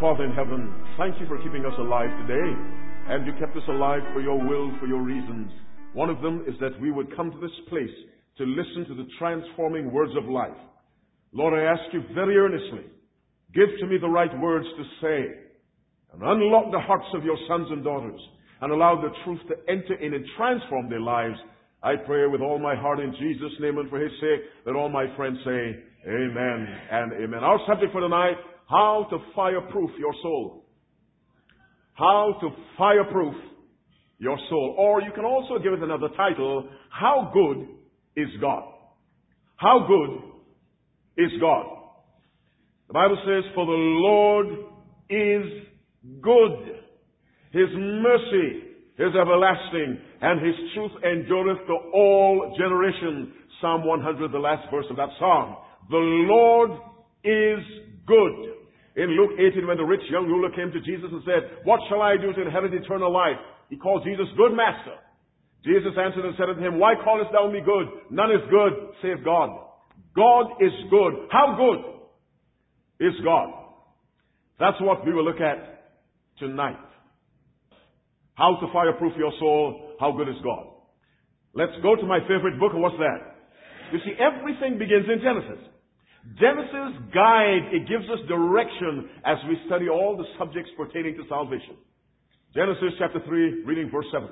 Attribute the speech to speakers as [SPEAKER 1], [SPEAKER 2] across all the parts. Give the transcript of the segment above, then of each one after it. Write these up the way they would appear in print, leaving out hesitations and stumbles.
[SPEAKER 1] Father in heaven, thank you for keeping us alive today. And you kept us alive for your will, for your reasons. One of them is that we would come to this place to listen to the transforming words of life. Lord, I ask you very earnestly, give to me the right words to say, and unlock the hearts of your sons and daughters, and allow the truth to enter in and transform their lives. I pray with all my heart in Jesus' name, and for his sake, that all my friends say, amen and amen. Our subject for tonight, how to fireproof your soul. How to fireproof your soul. Or you can also give it another title, how good is God? How good is God? The Bible says, for the Lord is good. His mercy is everlasting, and his truth endureth to all generations. Psalm 100, the last verse of that psalm. The Lord is good. In Luke 18, when the rich young ruler came to Jesus and said, what shall I do to inherit eternal life? He called Jesus good master. Jesus answered and said unto him, why callest thou me good? None is good save God. God is good. How good is God? That's what we will look at tonight. How to fireproof your soul. How good is God? Let's go to my favorite book, and what's that? You see, everything begins in Genesis. Genesis guide, it gives us direction as we study all the subjects pertaining to salvation. Genesis chapter 3, reading verse 7.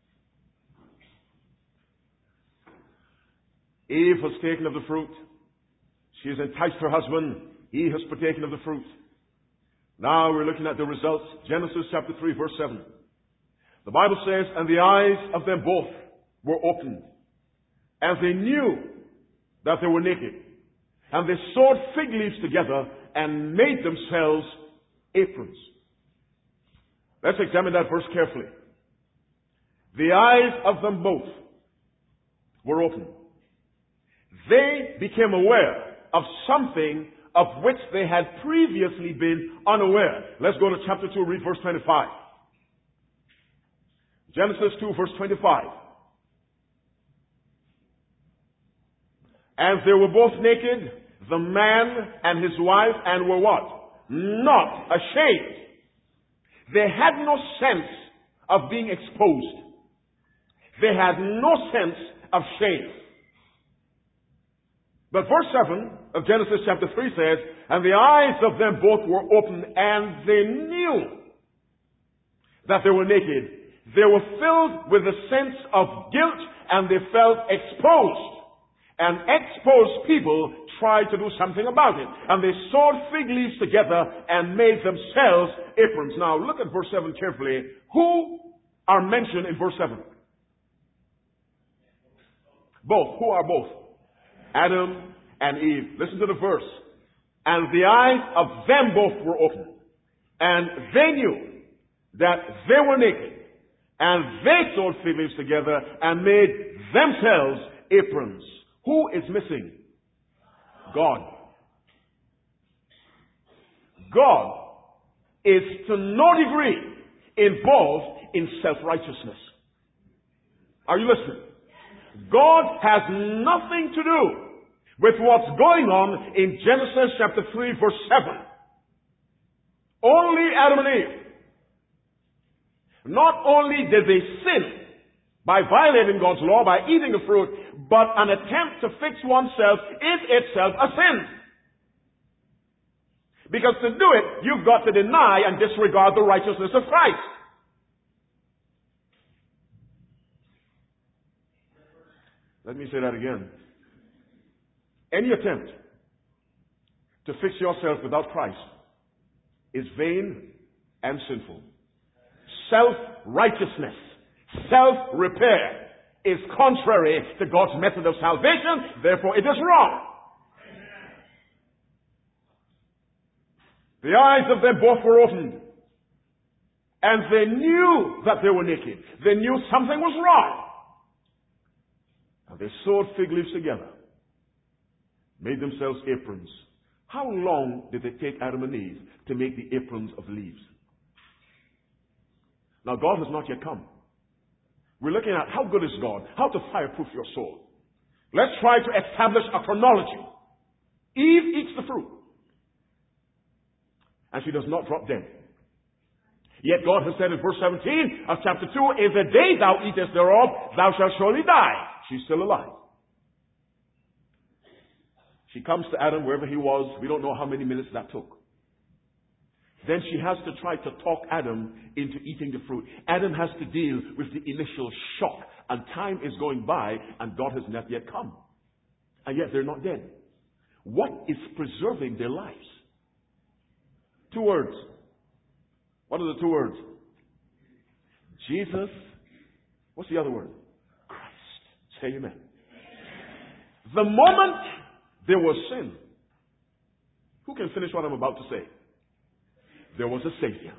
[SPEAKER 1] Eve has taken of the fruit. She has enticed her husband. He has partaken of the fruit. Now we're looking at the results. Genesis chapter 3, verse 7. The Bible says, and the eyes of them both were opened, and they knew that they were naked. And they sewed fig leaves together and made themselves aprons. Let's examine that verse carefully. The eyes of them both were opened. They became aware of something of which they had previously been unaware. Let's go to chapter 2, read verse 25. Genesis 2, verse 25. As they were both naked, the man and his wife, and were what? Not ashamed. They had no sense of being exposed. They had no sense of shame. But verse 7 of Genesis chapter 3 says, and the eyes of them both were opened, and they knew that they were naked. They were filled with a sense of guilt, and they felt exposed. And exposed people tried to do something about it. And they sewed fig leaves together and made themselves aprons. Now look at verse 7 carefully. Who are mentioned in verse 7? Both. Who are both? Adam and Eve. Listen to the verse. And the eyes of them both were opened, and they knew that they were naked. And they sewed fig leaves together and made themselves aprons. Who is missing? God. God is to no degree involved in self-righteousness. Are you listening? God has nothing to do with what's going on in Genesis chapter 3, verse 7. Only Adam and Eve. Not only did they sin by violating God's law, by eating the fruit, but an attempt to fix oneself is itself a sin. Because to do it, you've got to deny and disregard the righteousness of Christ. Let me say that again. Any attempt to fix yourself without Christ is vain and sinful. Self-righteousness, self-repair is contrary to God's method of salvation. Therefore, it is wrong. The eyes of them both were opened, and they knew that they were naked. They knew something was wrong. And they sewed fig leaves together, made themselves aprons. How long did it take Adam and Eve to make the aprons of leaves? Now, God has not yet come. We're looking at how good is God, how to fireproof your soul. Let's try to establish a chronology. Eve eats the fruit. and she does not drop dead. Yet God has said in verse 17 of chapter 2, in the day thou eatest thereof, thou shalt surely die. She's still alive. She comes to Adam wherever he was. We don't know how many minutes that took. Then she has to try to talk Adam into eating the fruit. Adam has to deal with the initial shock, and time is going by, and God has not yet come. And yet they're not dead. What is preserving their lives? 2 words. What are the 2 words? Jesus. What's the other word? Christ. Say amen. The moment there was sin, who can finish what I'm about to say? There was a Savior.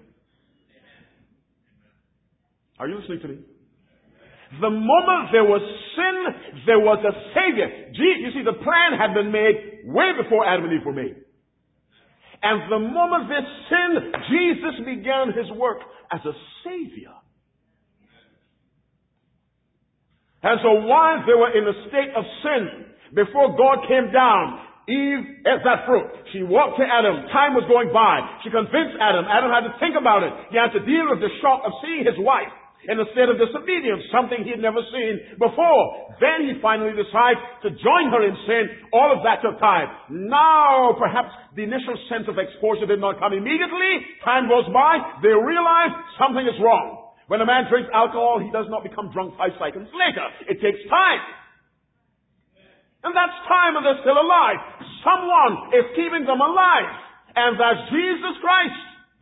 [SPEAKER 1] Are you listening to me? The moment there was sin, there was a Savior. You see, the plan had been made way before Adam and Eve were made. And the moment there's sin, Jesus began his work as a Savior. And so while they were in a state of sin, before God came down, Eve ate that fruit. She walked to Adam. Time was going by. She convinced Adam. Adam had to think about it. He had to deal with the shock of seeing his wife in a state of disobedience, something he had never seen before. Then he finally decides to join her in sin. All of that took time. Now, perhaps the initial sense of exposure did not come immediately. Time goes by. They realize something is wrong. When a man drinks alcohol, he does not become drunk 5 seconds later. It takes time. And that's time and they're still alive. Someone is keeping them alive. And that's Jesus Christ.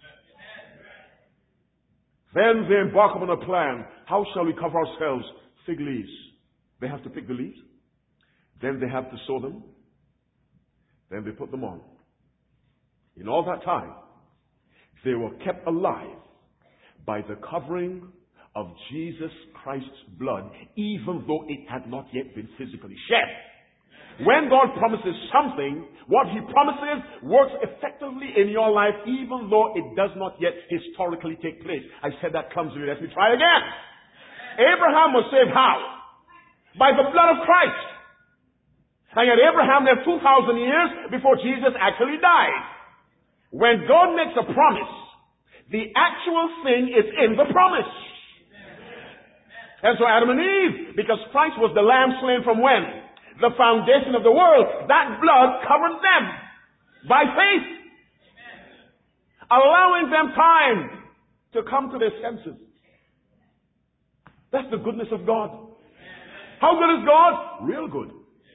[SPEAKER 1] Then they embark upon a plan. How shall we cover ourselves? Fig leaves. They have to pick the leaves. Then they have to sow them. Then they put them on. In all that time, they were kept alive by the covering of Jesus Christ's blood, even though it had not yet been physically shed. When God promises something, what he promises works effectively in your life, even though it does not yet historically take place. I said that clumsily. Let me try again. Abraham was saved how? By the blood of Christ. And yet Abraham lived 2,000 years before Jesus actually died. When God makes a promise, the actual thing is in the promise. And so Adam and Eve, because Christ was the lamb slain from when? The foundation of the world. That blood covered them by faith, allowing them time to come to their senses. That's the goodness of God. How good is God? Real good.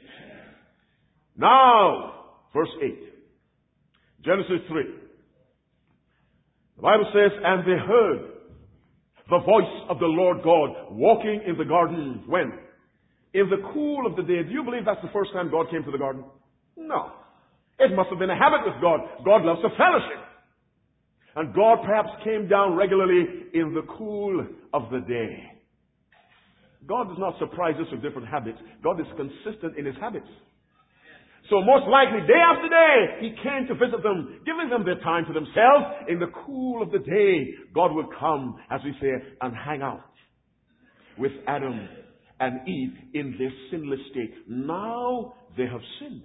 [SPEAKER 1] Now, verse 8. Genesis 3. The Bible says, and they heard the voice of the Lord God walking in the garden. When? In the cool of the day. Do you believe that's the first time God came to the garden? No. It must have been a habit with God. God loves to fellowship. And God perhaps came down regularly in the cool of the day. God does not surprise us with different habits. God is consistent in his habits. So most likely, day after day, he came to visit them, giving them their time to themselves. In the cool of the day, God would come, as we say, and hang out with Adam and Eve in their sinless state. Now they have sinned.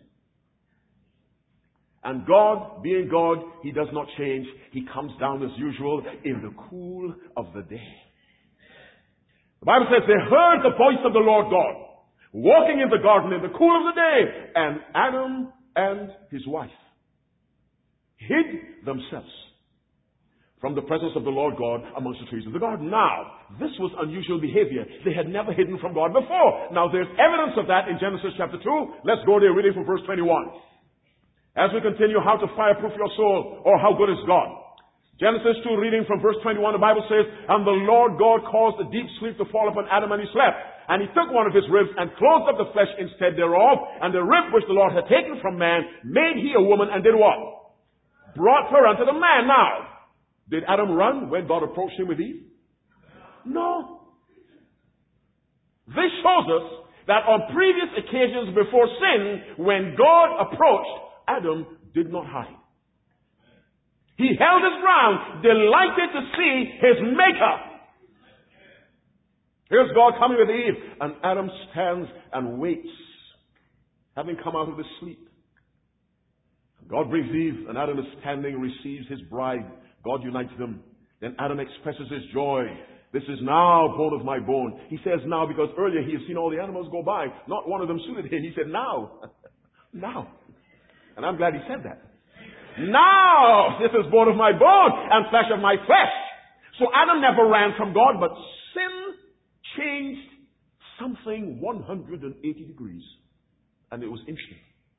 [SPEAKER 1] And God, being God, he does not change. He comes down as usual in the cool of the day. The Bible says they heard the voice of the Lord God walking in the garden in the cool of the day, and Adam and his wife hid themselves from the presence of the Lord God amongst the trees of the garden. Now, this was unusual behavior. They had never hidden from God before. Now, there's evidence of that in Genesis chapter 2. Let's go there reading from verse 21. As we continue, how to fireproof your soul, or how good is God. Genesis 2, reading from verse 21, the Bible says, and the Lord God caused a deep sleep to fall upon Adam, and he slept. And he took one of his ribs and closed up the flesh instead thereof, and the rib which the Lord had taken from man made he a woman, and did what? Brought her unto the man. Now, did Adam run when God approached him with Eve? No. This shows us that on previous occasions before sin, when God approached, Adam did not hide. He held his ground, delighted to see his maker. Here's God coming with Eve, and Adam stands and waits, having come out of his sleep. God brings Eve, and Adam is standing, receives his bride. God unites them. Then Adam expresses his joy. This is now bone of my bone. He says now because earlier he has seen all the animals go by. Not one of them suited him. He said now. Now. And I'm glad he said that. Now this is bone of my bone and flesh of my flesh. So Adam never ran from God, but sin changed something 180 degrees. And it was instant.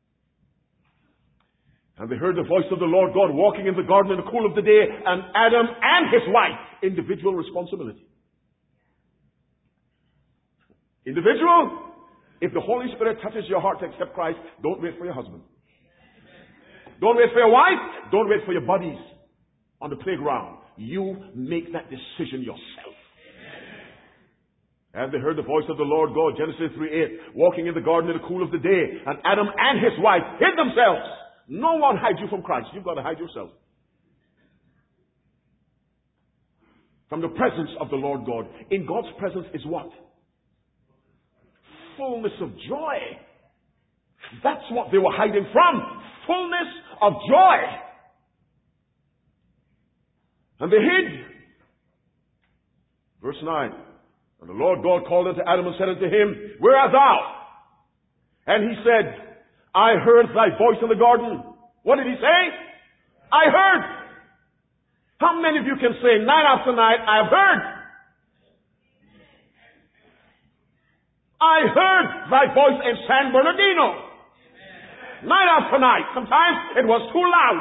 [SPEAKER 1] And they heard the voice of the Lord God walking in the garden in the cool of the day, and Adam and his wife, individual responsibility. Individual, if the Holy Spirit touches your heart to accept Christ, don't wait for your husband. Don't wait for your wife. Don't wait for your buddies on the playground. You make that decision yourself. And they heard the voice of the Lord God, Genesis 3:8, walking in the garden in the cool of the day, and Adam and his wife hid themselves. No one hides you from Christ. You've got to hide yourself from the presence of the Lord God. In God's presence is what? Fullness of joy. That's what they were hiding from. Fullness of joy. And they hid. Verse 9. And the Lord God called unto Adam and said unto him, Where art thou? And he said, I heard thy voice in the garden. What did he say? I heard. How many of you can say night after night, I have heard? I heard thy voice in San Bernardino. Night after night. Sometimes it was too loud.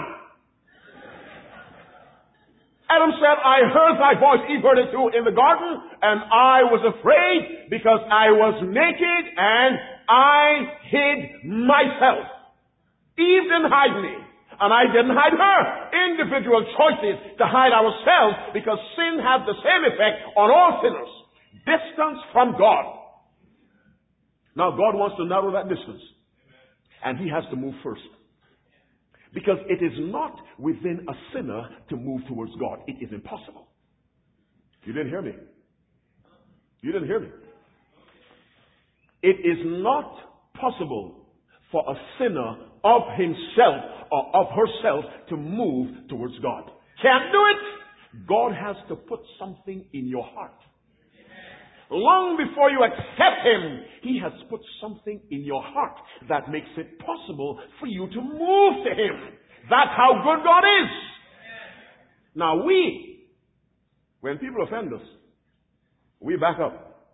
[SPEAKER 1] Adam said, I heard thy voice. He heard it too in the garden, and I was afraid because I was naked and I hid myself. Eve didn't hide me, and I didn't hide her. Individual choices to hide ourselves because sin has the same effect on all sinners. Distance from God. Now God wants to narrow that distance, and he has to move first. Because it is not within a sinner to move towards God. It is impossible. You didn't hear me. You didn't hear me. It is not possible for a sinner of himself or of herself to move towards God. Can't do it. God has to put something in your heart. Long before you accept him, he has put something in your heart that makes it possible for you to move to him. That's how good God is. Now when people offend us, we back up.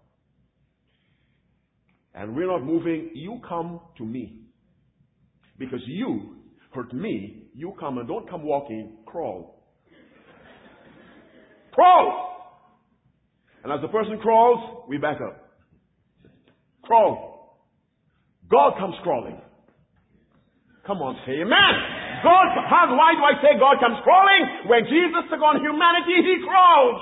[SPEAKER 1] And we're not moving. You come to me. Because you hurt me, you come, and don't come walking, crawl. Crawl! And as the person crawls, we back up. Crawl. God comes crawling. Come on, say amen. Why do I say God comes crawling? When Jesus took on humanity, he crawled.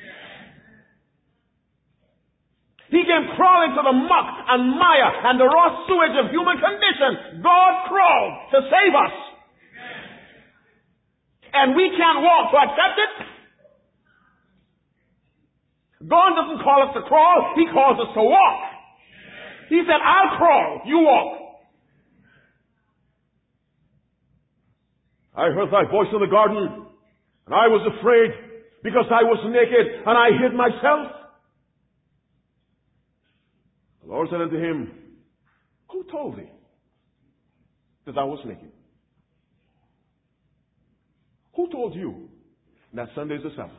[SPEAKER 1] He came crawling to the muck and mire and the raw sewage of human condition. God crawled to save us. And we can't walk to accept it. God doesn't call us to crawl, he calls us to walk. He said, I'll crawl, you walk. I heard thy voice in the garden, and I was afraid because I was naked, and I hid myself. The Lord said unto him, Who told thee that I was naked? Who told you that Sunday is the Sabbath?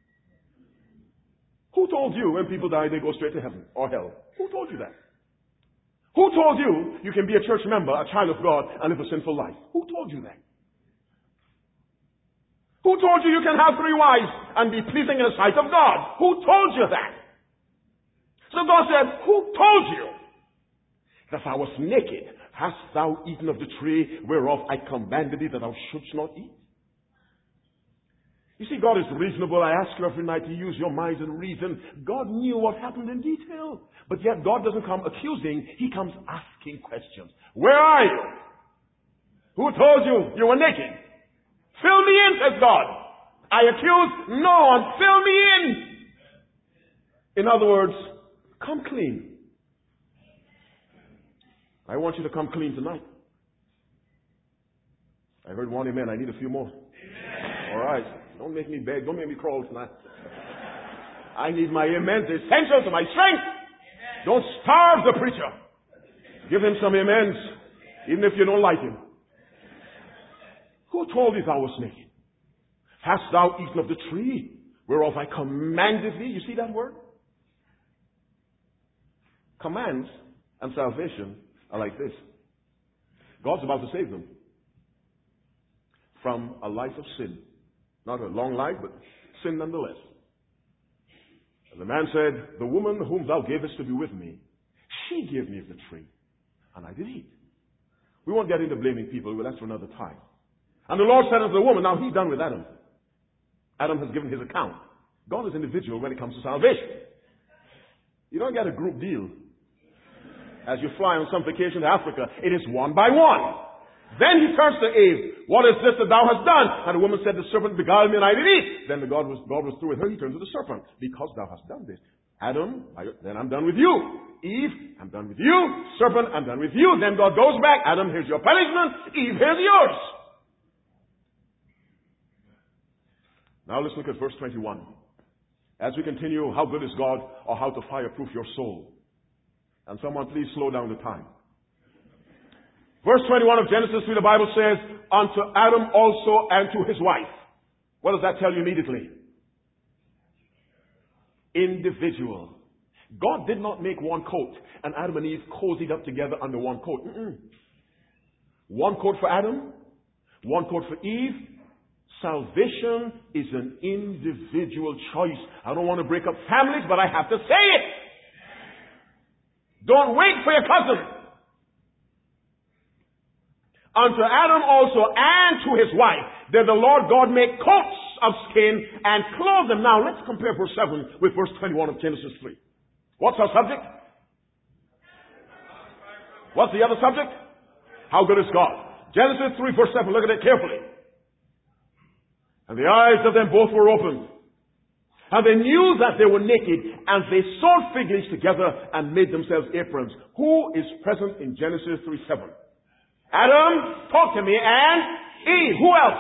[SPEAKER 1] Who told you when people die they go straight to heaven or hell? Who told you that? Who told you you can be a church member, a child of God, and live a sinful life? Who told you that? Who told you you can have 3 wives and be pleasing in the sight of God? Who told you that? So God said, Who told you that I was naked? Hast thou eaten of the tree whereof I commanded thee that thou shouldst not eat? You see, God is reasonable. I ask you every night to use your minds and reason. God knew what happened in detail. But yet God doesn't come accusing. He comes asking questions. Where are you? Who told you you were naked? Fill me in, says God. I accuse no one. Fill me in. In other words, come clean. I want you to come clean tonight. I heard one amen. I need a few more. All right. Don't make me beg. Don't make me crawl tonight. I need my amens. They're essential to my strength. Don't starve the preacher. Give him some amens, even if you don't like him. Who told thee thou wast naked? Hast thou eaten of the tree whereof I commanded thee? You see that word? Commands and salvation are like this. God's about to save them from a life of sin. Not a long life, but sin nonetheless. And the man said, the woman whom thou gavest to be with me, she gave me of the tree, and I did eat. We won't get into blaming people. Well, that's for another time. And the Lord said unto the woman, now he's done with Adam. Adam has given his account. God is individual when it comes to salvation. You don't get a group deal. As you fly on some vacation to Africa, it is one by one. Then he turns to Eve. What is this that thou hast done? And the woman said, the serpent beguiled me and I did eat. Then God was through with her. He turned to the serpent. Because thou hast done this. Adam, then I'm done with you. Eve, I'm done with you. Serpent, I'm done with you. Then God goes back. Adam, here's your punishment. Eve, here's yours. Now let's look at verse 21. As we continue, how good is God, or how to fireproof your soul. And someone please slow down the time. Verse 21 of Genesis 3, the Bible says, unto Adam also and to his wife. What does that tell you immediately? Individual. God did not make one coat and Adam and Eve cozied up together under one coat. One coat for Adam, one coat for Eve. Salvation is an individual choice. I don't want to break up families, but I have to say it. Don't wait for your cousin. Unto Adam also and to his wife did the Lord God make coats of skin and clothe them. Now let's compare verse 7 with verse 21 of Genesis 3. What's our subject? What's the other subject? How good is God? Genesis 3 verse 7. Look at it carefully. And the eyes of them both were opened. And they knew that they were naked, and they sewed fig leaves together and made themselves aprons. Who is present in Genesis 3:7? Adam, talk to me, and Eve. Who else?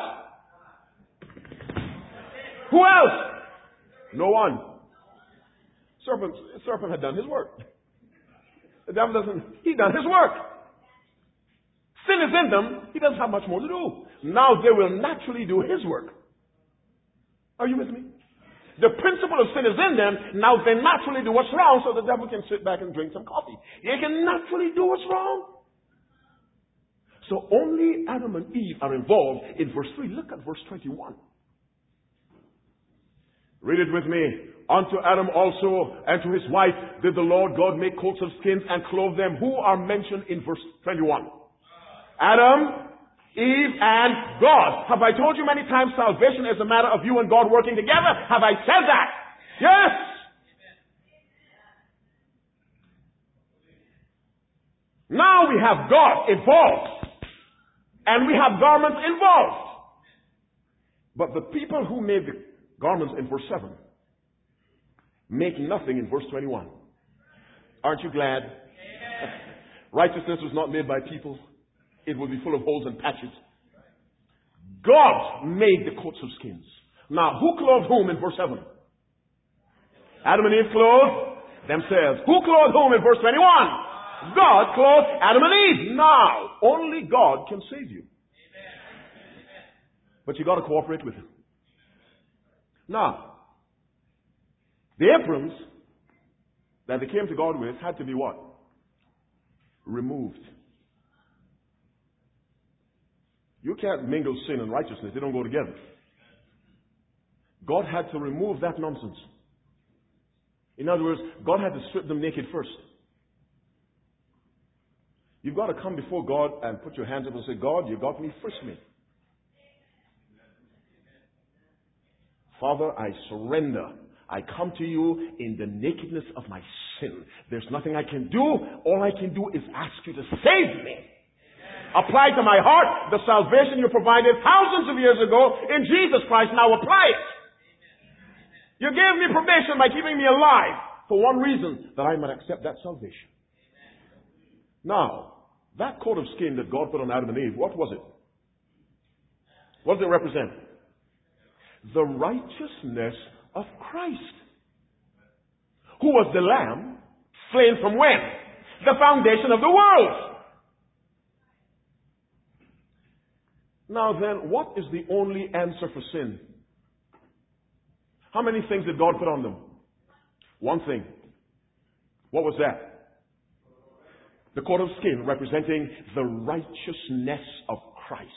[SPEAKER 1] Who else? No one. Serpent had done his work. The devil he done his work. Sin is in them. He doesn't have much more to do. Now they will naturally do his work. Are you with me? The principle of sin is in them. Now they naturally do what's wrong, so the devil can sit back and drink some coffee. They can naturally do what's wrong. So only Adam and Eve are involved in verse 3. Look at verse 21. Read it with me. Unto Adam also and to his wife did the Lord God make coats of skins and clothe them. Who are mentioned in verse 21? Adam, Eve, and God. Have I told you many times salvation is a matter of you and God working together? Have I said that? Yes! Now we have God involved. And we have garments involved. But the people who made the garments in verse 7 make nothing in verse 21. Aren't you glad? Righteousness was not made by people. It will be full of holes and patches. God made the coats of skins. Now, who clothed whom in verse 7? Adam and Eve clothed themselves. Who clothed whom in verse 21? God clothed Adam and Eve. Now, only God can save you. But you got to cooperate with Him. Now, the aprons that they came to God with had to be what? Removed. You can't mingle sin and righteousness. They don't go together. God had to remove that nonsense. In other words, God had to strip them naked first. You've got to come before God and put your hands up and say, God, you got me, frisk me. Father, I surrender. I come to you in the nakedness of my sin. There's nothing I can do. All I can do is ask you to save me. Apply to my heart the salvation you provided thousands of years ago in Jesus Christ. Now apply it. You gave me probation by keeping me alive for one reason, that I might accept that salvation. Now, that coat of skin that God put on Adam and Eve, what was it? What does it represent? The righteousness of Christ, who was the Lamb slain from when? The foundation of the world. Now then, what is the only answer for sin? How many things did God put on them? One thing. What was that? The coat of skin, representing the righteousness of Christ.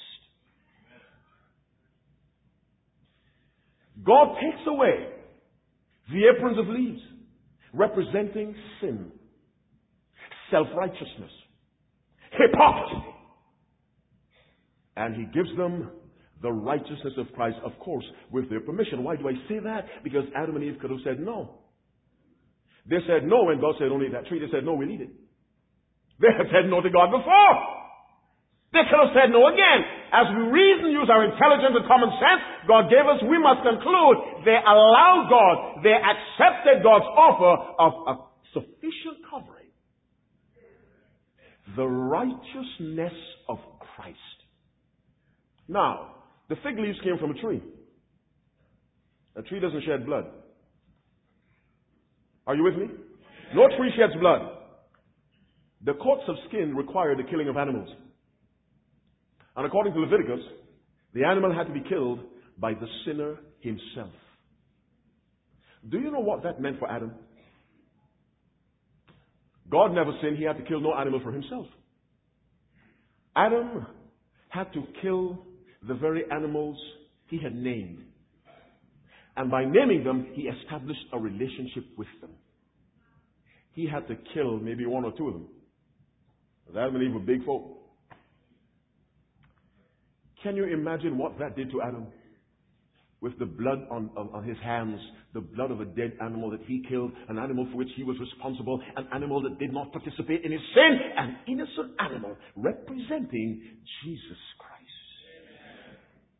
[SPEAKER 1] God takes away the aprons of leaves, representing sin, self-righteousness, hypocrisy. And He gives them the righteousness of Christ, of course, with their permission. Why do I say that? Because Adam and Eve could have said no. They said no when God said don't eat that tree. They said no, we'll eat it. They had said no to God before. They could have said no again. As we reason, use our intelligence and common sense, God gave us, we must conclude they allowed God, they accepted God's offer of a sufficient covering. The righteousness of Christ. Now, the fig leaves came from a tree. A tree doesn't shed blood. Are you with me? No tree sheds blood. The coats of skin require the killing of animals. And according to Leviticus, the animal had to be killed by the sinner himself. Do you know what that meant for Adam? God never sinned. He had to kill no animal for himself. Adam had to kill the very animals he had named. And by naming them, he established a relationship with them. He had to kill maybe one or two of them. Adam and Eve were big folk. Can you imagine what that did to Adam? With the blood on his hands, the blood of a dead animal that he killed, an animal for which he was responsible, an animal that did not participate in his sin, an innocent animal representing Jesus Christ.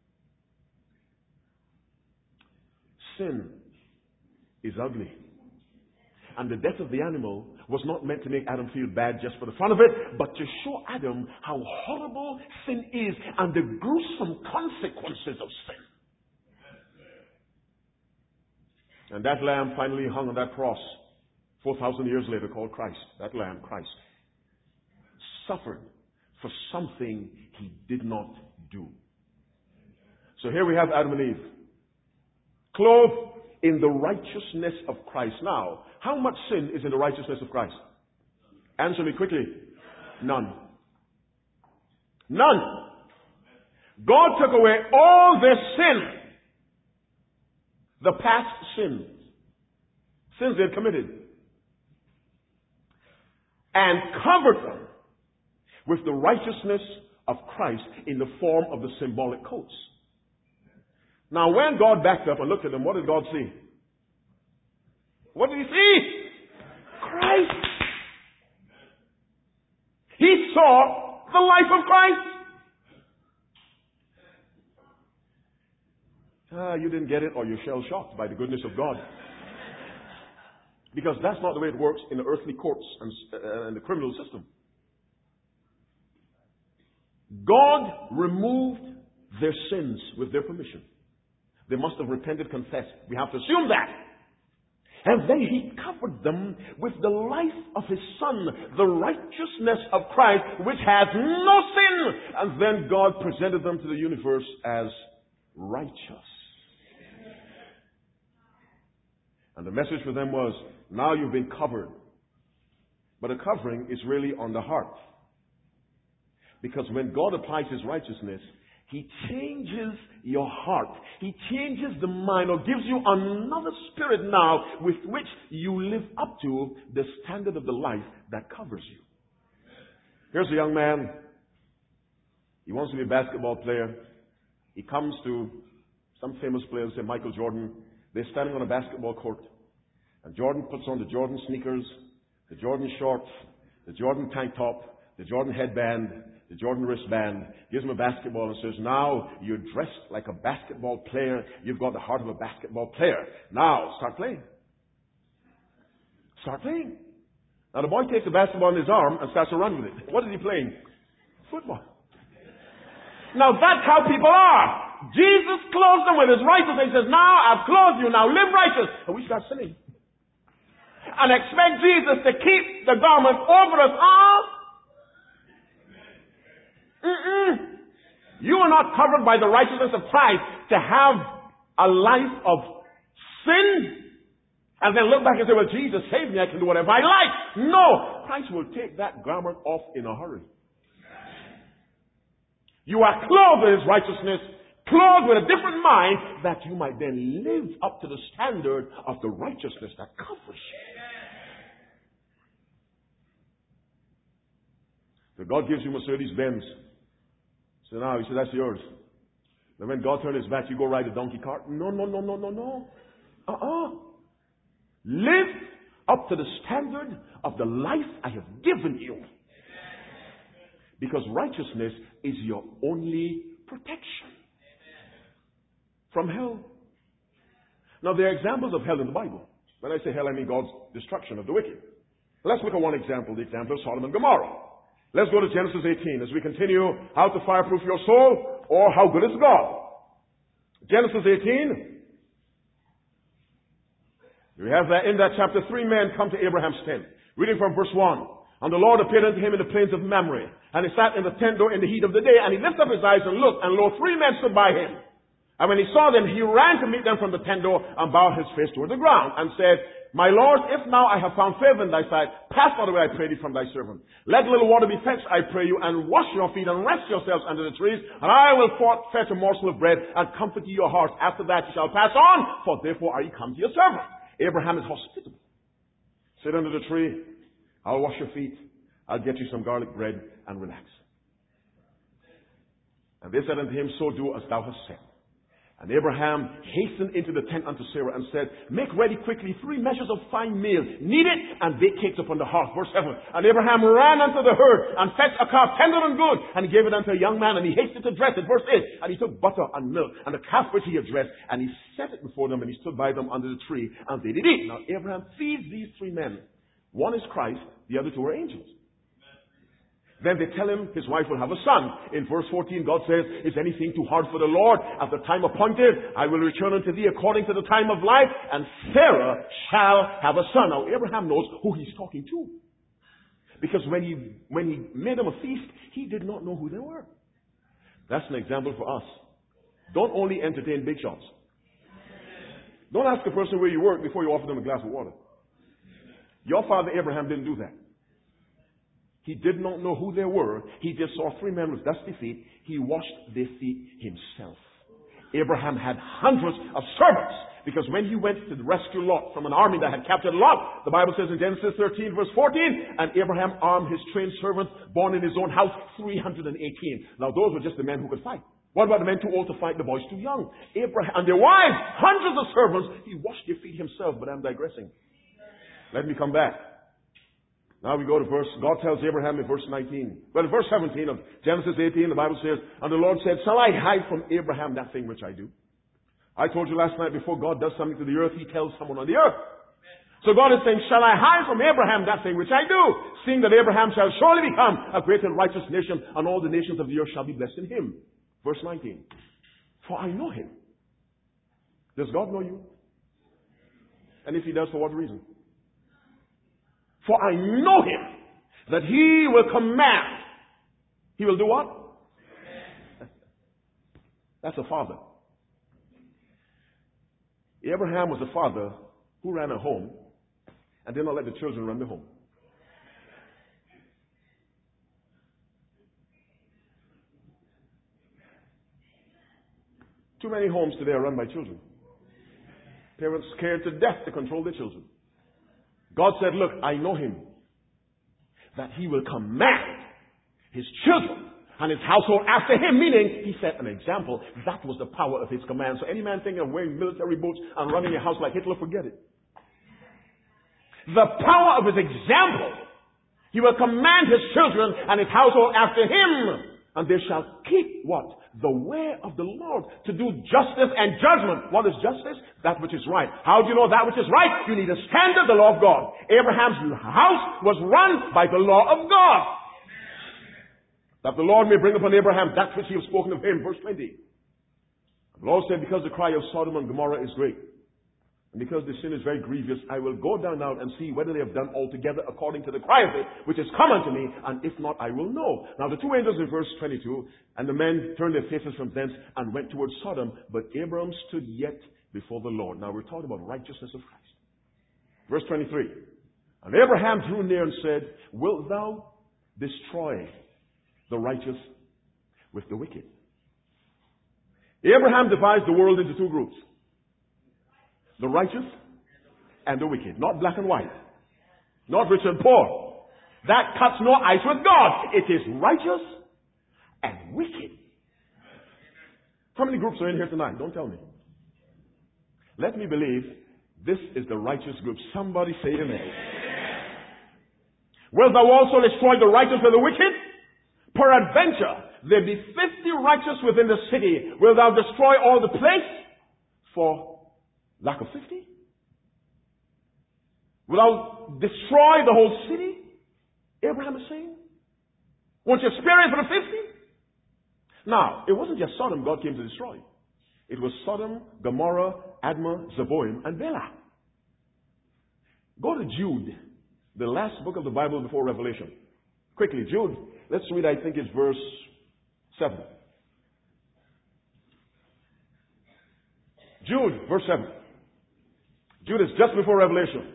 [SPEAKER 1] Sin is ugly. And the death of the animal was not meant to make Adam feel bad just for the fun of it, but to show Adam how horrible sin is and the gruesome consequences of sin. And that lamb finally hung on that cross 4,000 years later, called Christ. That lamb, Christ, suffered for something he did not do. So here we have Adam and Eve, clothed in the righteousness of Christ. Now, how much sin is in the righteousness of Christ? Answer me quickly. None. None. God took away all their sin. The past sins they had committed, and covered them with the righteousness of Christ in the form of the symbolic coats. Now, when God backed up and looked at them, what did God see? What did He see? Christ. He saw the life of Christ. You didn't get it, or you're shell-shocked by the goodness of God. Because that's not the way it works in the earthly courts and the criminal system. God removed their sins with their permission. They must have repented, confessed. We have to assume that. And then He covered them with the life of His Son, the righteousness of Christ, which has no sin. And then God presented them to the universe as righteous. And the message for them was, now you've been covered. But a covering is really on the heart. Because when God applies His righteousness, He changes your heart. He changes the mind, or gives you another spirit now with which you live up to the standard of the life that covers you. Here's a young man. He wants to be a basketball player. He comes to some famous players, say Michael Jordan. They're standing on a basketball court. And Jordan puts on the Jordan sneakers, the Jordan shorts, the Jordan tank top, the Jordan headband, the Jordan wristband, gives him a basketball and says, now you're dressed like a basketball player. You've got the heart of a basketball player. Now, start playing. Start playing. Now the boy takes the basketball in his arm and starts to run with it. What is he playing? Football. Now that's how people are. Jesus clothes them with his righteousness. He says, now I've clothed you, now live righteous. And we start sinning. And expect Jesus to keep the garment over us all. You are not covered by the righteousness of Christ to have a life of sin and then look back and say, well, Jesus saved me, I can do whatever I like. No! Christ will take that garment off in a hurry. You are clothed with his righteousness, clothed with a different mind, that you might then live up to the standard of the righteousness that covers you. So God gives you Mercedes-Benz. So now, he said, that's yours. Then when God turned his back, you go ride a donkey cart? No. Live up to the standard of the life I have given you. Because righteousness is your only protection from hell. Now, there are examples of hell in the Bible. When I say hell, I mean God's destruction of the wicked. Let's look at one example, the example of Sodom and Gomorrah. Let's go to Genesis 18 as we continue how to fireproof your soul, or how good is God. Genesis 18. We have that in that chapter, 3 men come to Abraham's tent. Reading from verse 1. And the Lord appeared unto him in the plains of Mamre. And he sat in the tent door in the heat of the day. And he lifted up his eyes and looked. And lo, 3 men stood by him. And when he saw them, he ran to meet them from the tent door and bowed his face toward the ground and said, My Lord, if now I have found favor in thy sight, pass not away, I pray thee, from thy servant. Let a little water be fetched, I pray you, and wash your feet and rest yourselves under the trees, and I will fetch a morsel of bread and comfort ye your hearts. After that you shall pass on, for therefore are ye come to your servant. Abraham is hospitable. Sit under the tree. I'll wash your feet. I'll get you some garlic bread and relax. And they said unto him, So do as thou hast said. And Abraham hastened into the tent unto Sarah and said, Make ready quickly 3 measures of fine meal, knead it, and bake cakes upon the hearth. Verse 7. And Abraham ran unto the herd and fetched a calf tender and good, and he gave it unto a young man, and he hasted to dress it. Verse 8. And he took butter and milk and the calf which he had dressed, and he set it before them, and he stood by them under the tree, and they did eat. Now Abraham feeds these 3 men. One is Christ, the other 2 are angels. Then they tell him his wife will have a son. In verse 14, God says, Is anything too hard for the Lord? At the time appointed, I will return unto thee according to the time of life, and Sarah shall have a son. Now, Abraham knows who he's talking to. Because when he made them a feast, he did not know who they were. That's an example for us. Don't only entertain big shots. Don't ask a person where you work before you offer them a glass of water. Your father Abraham didn't do that. He did not know who they were. He just saw 3 men with dusty feet. He washed their feet himself. Abraham had hundreds of servants, because when he went to rescue Lot from an army that had captured Lot, the Bible says in Genesis 13 verse 14, and Abraham armed his trained servants born in his own house, 318. Now those were just the men who could fight. What about the men too old to fight, the boys too young? Abraham and their wives, hundreds of servants. He washed their feet himself, but I'm digressing. Let me come back. Now we go to God tells Abraham in verse 19. Well, in verse 17 of Genesis 18, the Bible says, And the Lord said, Shall I hide from Abraham that thing which I do? I told you last night, before God does something to the earth, he tells someone on the earth. So God is saying, Shall I hide from Abraham that thing which I do? Seeing that Abraham shall surely become a great and righteous nation, and all the nations of the earth shall be blessed in him. Verse 19. For I know him. Does God know you? And if he does, for what reason? For I know him, that he will command. He will do what? That's a father. Abraham was a father who ran a home and did not let the children run the home. Too many homes today are run by children. Parents scared to death to control their children. God said, Look, I know him, that he will command his children and his household after him, meaning he set an example. That was the power of his command. So any man thinking of wearing military boots and running a house like Hitler, forget it. The power of his example. He will command his children and his household after him, and they shall keep what? The way of the Lord, to do justice and judgment. What is justice? That which is right. How do you know that which is right? You need a standard, the law of God. Abraham's house was run by the law of God. That the Lord may bring upon Abraham that which he has spoken of him. Verse 20. The Lord said, because the cry of Sodom and Gomorrah is great, and because the sin is very grievous, I will go down now and see whether they have done altogether according to the cry of it, which is come unto me, and if not, I will know. Now the two angels in verse 22, and the men turned their faces from thence and went towards Sodom, but Abram stood yet before the Lord. Now we're talking about righteousness of Christ. Verse 23, and Abraham drew near and said, wilt thou destroy the righteous with the wicked? Abraham divides the world into two groups. The righteous and the wicked. Not black and white. Not rich and poor. That cuts no ice with God. It is righteous and wicked. How many groups are in here tonight? Don't tell me. Let me believe this is the righteous group. Somebody say amen. Wilt thou also destroy the righteous and the wicked? Peradventure, there be 50 righteous within the city. Wilt thou destroy all the place for lack of 50? Will thou destroy the whole city? Abraham is saying. Won't you spare it for the 50? Now, it wasn't just Sodom God came to destroy. It was Sodom, Gomorrah, Admah, Zeboim, and Bela. Go to Jude, the last book of the Bible before Revelation. Quickly, Jude. Let's read, I think it's verse 7. Jude, verse 7. Jude is just before Revelation.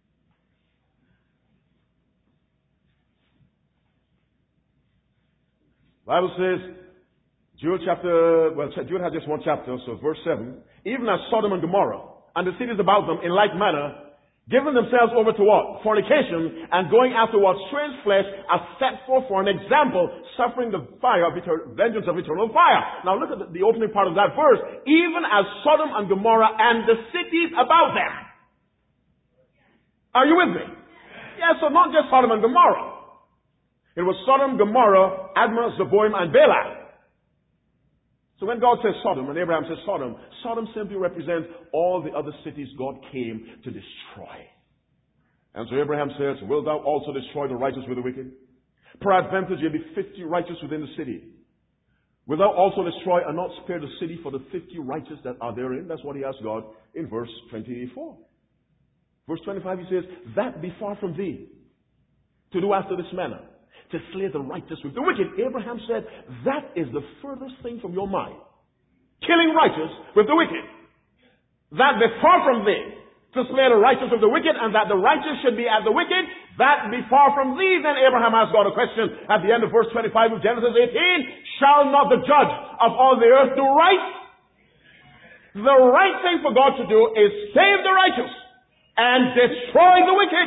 [SPEAKER 1] The Bible says, Jude has just one chapter, so verse 7. Even as Sodom and Gomorrah and the cities about them in like manner, giving themselves over to what? Fornication, and going after what? Strange flesh, are set forth for an example, suffering the vengeance of eternal fire. Now look at the opening part of that verse. Even as Sodom and Gomorrah and the cities about them. Are you with me? Yes, so not just Sodom and Gomorrah. It was Sodom, Gomorrah, Admah, Zeboim, and Bela. So when God says Sodom, and Abraham says Sodom, Sodom simply represents all the other cities God came to destroy. And so Abraham says, wilt thou also destroy the righteous with the wicked? Peradventure there be 50 righteous within the city. Wilt thou also destroy and not spare the city for the 50 righteous that are therein? That's what he asked God in verse 24. Verse 25 he says, that be far from thee, to do after this manner, to slay the righteous with the wicked. Abraham said, that is the furthest thing from your mind. Killing righteous with the wicked. That be far from thee, to slay the righteous with the wicked, and that the righteous should be at the wicked. That be far from thee. Then Abraham asked God a question at the end of verse 25 of Genesis 18. Shall not the judge of all the earth do right? The right thing for God to do is save the righteous and destroy the wicked.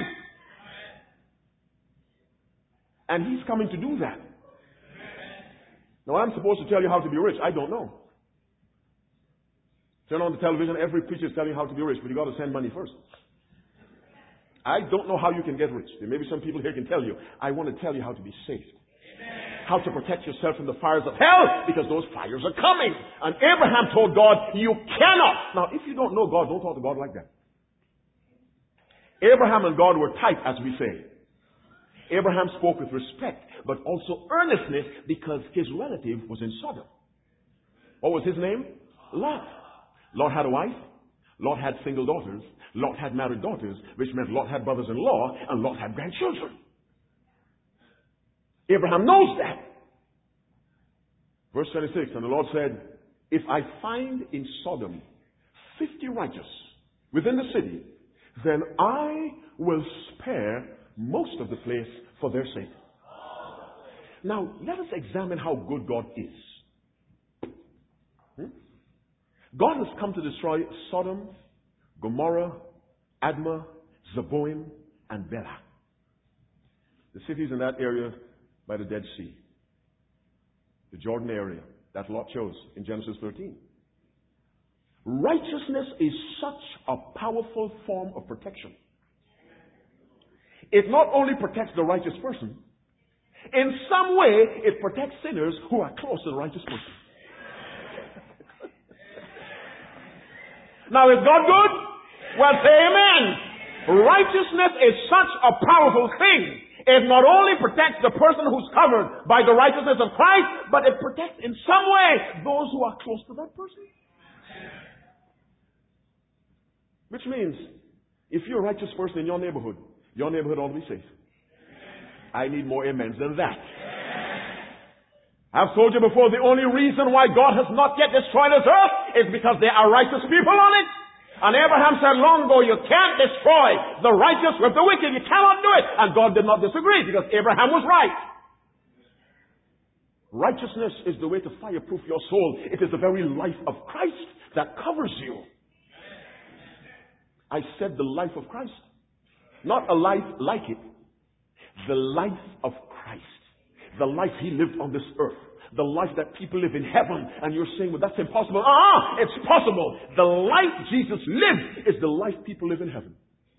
[SPEAKER 1] And he's coming to do that. Now I'm supposed to tell you how to be rich. I don't know. Turn on the television, every preacher is telling you how to be rich, but you got to send money first. I don't know how you can get rich. There may be some people here can tell you. I want to tell you how to be saved. How to protect yourself from the fires of hell, because those fires are coming. And Abraham told God, you cannot. Now, if you don't know God, don't talk to God like that. Abraham and God were tight, as we say. Abraham spoke with respect, but also earnestness, because his relative was in Sodom. What was his name? Lot. Lot had a wife. Lot had single daughters. Lot had married daughters, which meant Lot had brothers-in-law, and Lot had grandchildren. Abraham knows that. Verse 26, and the Lord said, if I find in Sodom 50 righteous within the city, then I will spare most of the place for their sake. Now, let us examine how good God is. God has come to destroy Sodom, Gomorrah, Admah, Zeboim, and Bela. The cities in that area by the Dead Sea. The Jordan area that Lot chose in Genesis 13. Righteousness is such a powerful form of protection. It not only protects the righteous person, in some way it protects sinners who are close to the righteous person. Now, is God good? Well, say amen. Righteousness is such a powerful thing. It not only protects the person who's covered by the righteousness of Christ, but it protects in some way those who are close to that person. Which means, if you're a righteous person in your neighborhood ought to be safe. I need more amens than that. I've told you before, the only reason why God has not yet destroyed this earth is because there are righteous people on it. And Abraham said long ago, you can't destroy the righteous with the wicked. You cannot do it. And God did not disagree because Abraham was right. Righteousness is the way to fireproof your soul. It is the very life of Christ that covers you. I said the life of Christ. Not a life like it. The life of Christ. The life He lived on this earth. The life that people live in heaven. And you're saying, well, that's impossible. It's possible. The life Jesus lived is the life people live in heaven.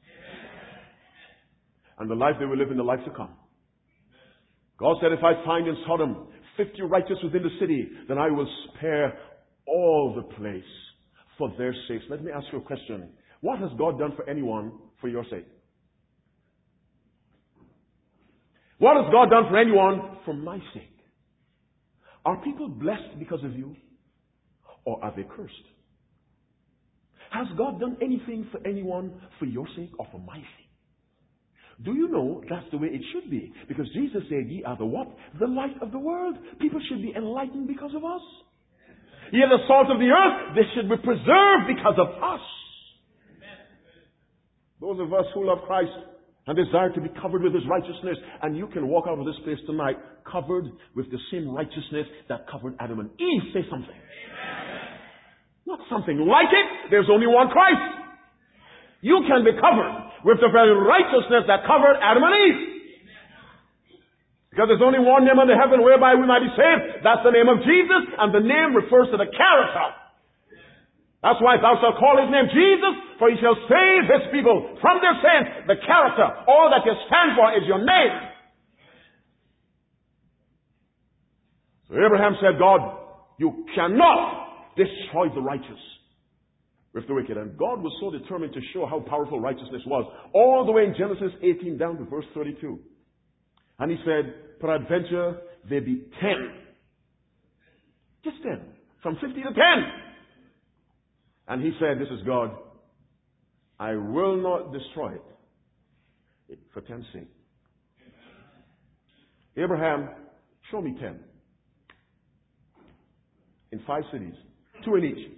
[SPEAKER 1] And the life they will live in the life to come. God said, if I find in Sodom 50 righteous within the city, then I will spare all the place for their sakes. Let me ask you a question. What has God done for anyone for your sake? What has God done for anyone for my sake? Are people blessed because of you? Or are they cursed? Has God done anything for anyone for your sake or for my sake? Do you know that's the way it should be? Because Jesus said, ye are the what? The light of the world. People should be enlightened because of us. Ye are the salt of the earth. They should be preserved because of us. Those of us who love Christ and desire to be covered with His righteousness, and you can walk out of this place tonight covered with the same righteousness that covered Adam and Eve. Say something. Amen. Not something like it. There's only one Christ. You can be covered with the very righteousness that covered Adam and Eve. Because there's only one name under heaven whereby we might be saved. That's the name of Jesus, and the name refers to the character. That's why thou shalt call His name Jesus, for He shall save His people from their sins. The character, all that you stand for is your name. So Abraham said, God, you cannot destroy the righteous with the wicked. And God was so determined to show how powerful righteousness was, all the way in Genesis 18 down to verse 32. And He said, peradventure there be 10. Just 10. From 50 to 10. And He said, this is God, I will not destroy it for 10's sake. Abraham, show me 10. In 5 cities. 2 in each.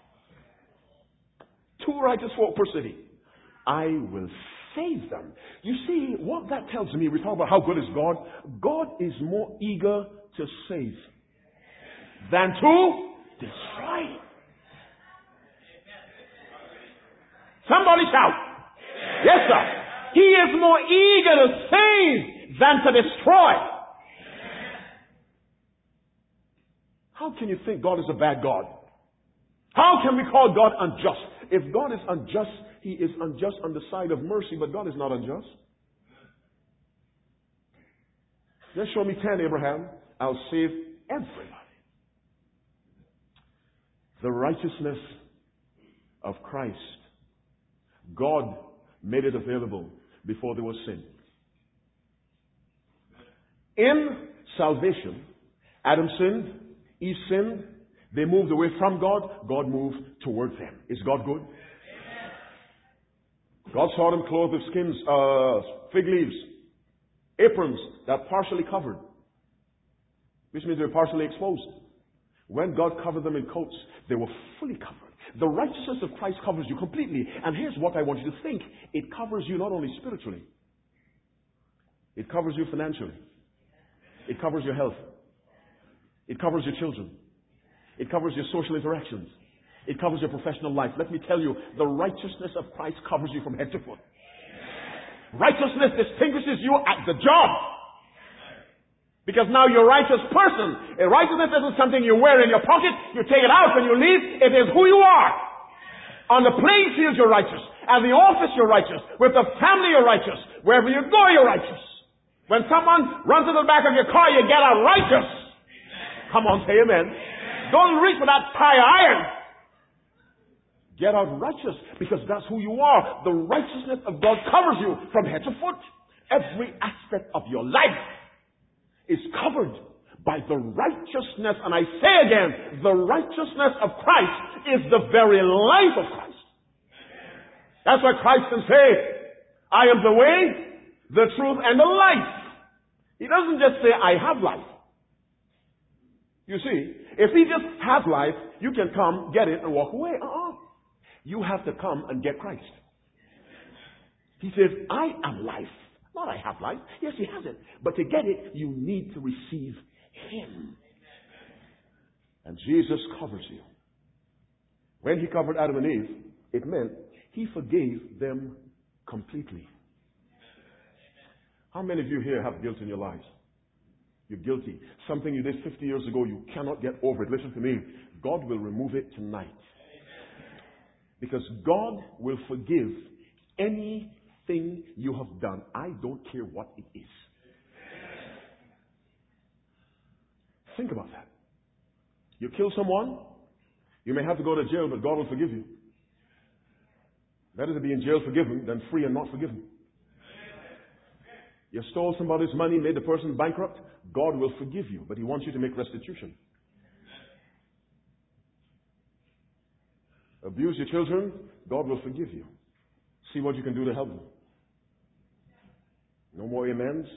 [SPEAKER 1] 2 righteous folk per city. I will save them. You see, what that tells me, we talk about how good is God. God is more eager to save than to destroy. Somebody shout. Yes, sir. He is more eager to save than to destroy. How can you think God is a bad God? How can we call God unjust? If God is unjust, He is unjust on the side of mercy, but God is not unjust. Just show me 10, Abraham. I'll save everybody. The righteousness of Christ. God made it available before there was sin. In salvation, Adam sinned, Eve sinned, they moved away from God, God moved towards them. Is God good? God saw them clothed with skins, fig leaves, aprons that partially covered, which means they were partially exposed. When God covered them in coats, they were fully covered. The righteousness of Christ covers you completely. And here's what I want you to think. It covers you not only spiritually. It covers you financially. It covers your health. It covers your children. It covers your social interactions. It covers your professional life. Let me tell you, the righteousness of Christ covers you from head to foot. Righteousness distinguishes you at the job. Because now you're a righteous person. Righteousness isn't something you wear in your pocket. You take it out when you leave. It is who you are. On the playing field, you're righteous. At the office, you're righteous. With the family, you're righteous. Wherever you go, you're righteous. When someone runs into the back of your car, you get out righteous. Come on, say amen. Don't reach for that tire iron. Get out righteous, because that's who you are. The righteousness of God covers you from head to foot. Every aspect of your life is covered by the righteousness, and I say again, the righteousness of Christ is the very life of Christ. That's why Christ can say, I am the way, the truth, and the life. He doesn't just say, I have life. You see, if he just has life, you can come, get it, and walk away. You have to come and get Christ. He says, I am life. Not I have life. Yes, he has it. But to get it, you need to receive him. And Jesus covers you. When he covered Adam and Eve, it meant he forgave them completely. How many of you here have guilt in your lives? You're guilty. Something you did 50 years ago, you cannot get over it. Listen to me. God will remove it tonight. Because God will forgive anything you have done. I don't care what it is. Think about that. You kill someone, you may have to go to jail, but God will forgive you. Better to be in jail forgiven than free and not forgiven. You stole somebody's money, made the person bankrupt, God will forgive you, but he wants you to make restitution. Abuse your children, God will forgive you. See what you can do to help them. No more amens?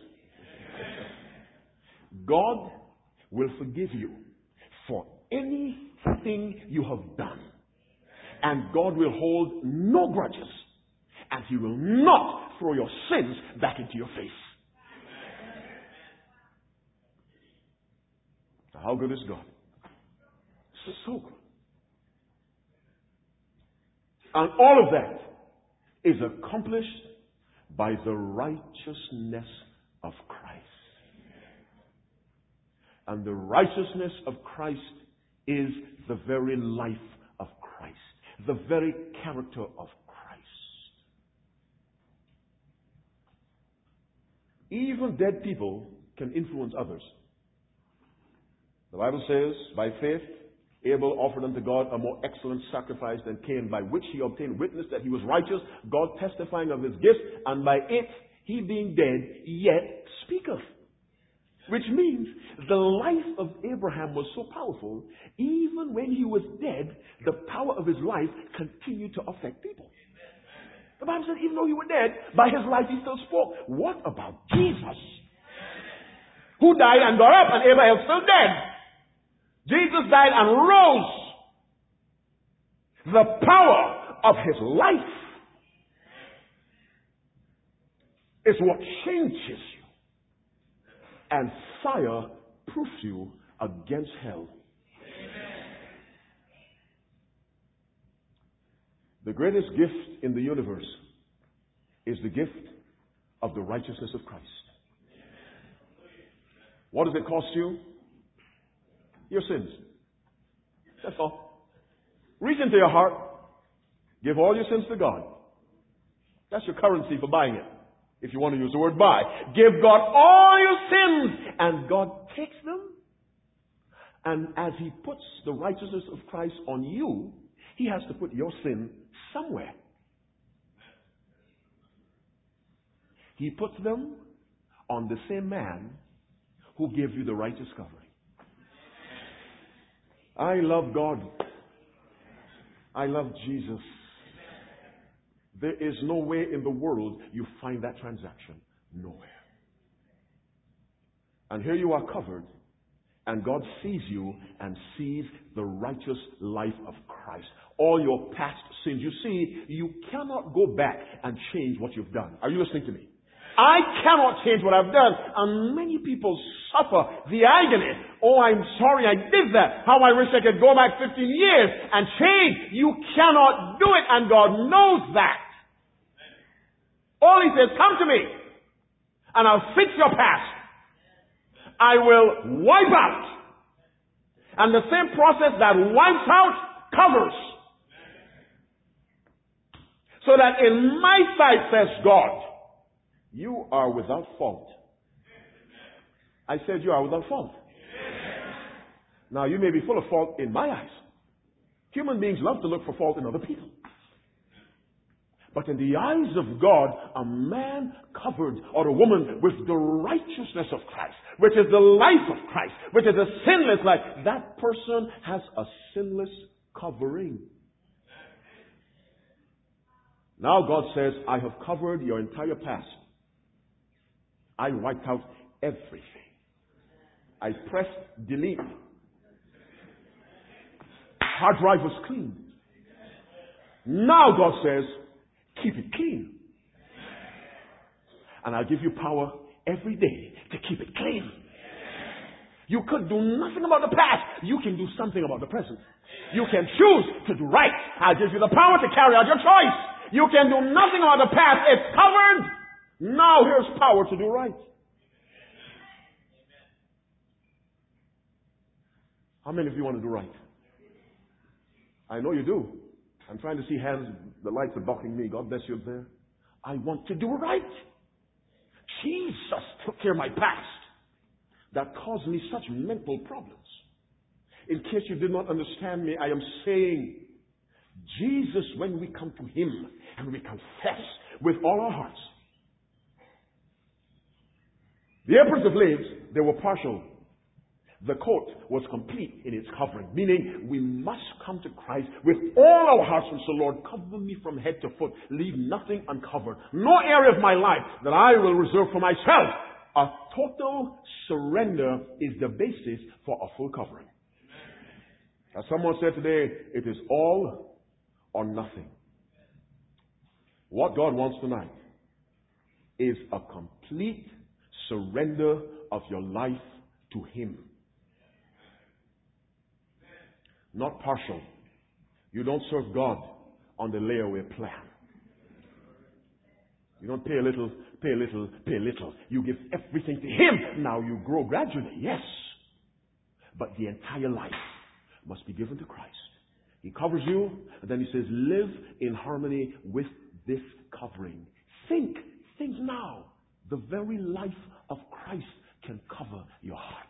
[SPEAKER 1] God will forgive you for anything you have done. And God will hold no grudges. And he will not throw your sins back into your face. Now, how good is God? So good. And all of that is accomplished by the righteousness of Christ. And the righteousness of Christ is the very life of Christ, the very character of Christ. Even dead people can influence others. The Bible says, by faith, Abel offered unto God a more excellent sacrifice than Cain, by which he obtained witness that he was righteous, God testifying of his gifts, and by it, he being dead, yet speaketh. Which means the life of Abraham was so powerful, even when he was dead, the power of his life continued to affect people. The Bible says even though he was dead, by his life he still spoke. What about Jesus? Who died and got up, and Abraham still dead. Jesus died and rose. The power of his life is what changes you. And fire proofs you against hell. The greatest gift in the universe is the gift of the righteousness of Christ. What does it cost you? Your sins. That's all. Reach into your heart. Give all your sins to God. That's your currency for buying it. If you want to use the word buy. Give God all your sins. And God takes them. And as he puts the righteousness of Christ on you, he has to put your sin somewhere. He puts them on the same man who gave you the right discovery. I love God. I love Jesus. There is no way in the world you find that transaction. Nowhere. And here you are covered, and God sees you and sees the righteous life of Christ. All your past sins. You see, you cannot go back and change what you've done. Are you listening to me? I cannot change what I've done. And many people suffer the agony. Oh, I'm sorry I did that. How I wish I could go back 15 years and change. You cannot do it, and God knows that. All he says, come to me, and I'll fix your past. I will wipe out. And the same process that wipes out covers. So that in my sight, says God, you are without fault. I said you are without fault. Now, you may be full of fault in my eyes. Human beings love to look for fault in other people. But in the eyes of God, a man covered, or a woman with the righteousness of Christ, which is the life of Christ, which is a sinless life, that person has a sinless covering. Now God says, I have covered your entire past. I wiped out everything. I pressed delete. Hard drive was clean. Now God says, keep it clean. And I'll give you power every day to keep it clean. You could do nothing about the past. You can do something about the present. You can choose to do right. I'll give you the power to carry out your choice. You can do nothing about the past. It's covered. Now here's power to do right. How many of you want to do right? I know you do. I'm trying to see hands. The lights are blocking me. God bless you up there. I want to do right. Jesus took care of my past that caused me such mental problems. In case you did not understand me, I am saying Jesus, when we come to Him and we confess with all our hearts. The aprons of slaves, they were partial. The coat was complete in its covering, meaning we must come to Christ with all our hearts and say, Lord, cover me from head to foot. Leave nothing uncovered. No area of my life that I will reserve for myself. A total surrender is the basis for a full covering. As someone said today, it is all or nothing. What God wants tonight is a complete surrender of your life to Him. Not partial. You don't serve God on the layaway plan. You don't pay a little, pay a little, pay a little. You give everything to Him. Now you grow gradually, yes. But the entire life must be given to Christ. He covers you, and then He says, live in harmony with this covering. Think now. The very life of Christ can cover your heart.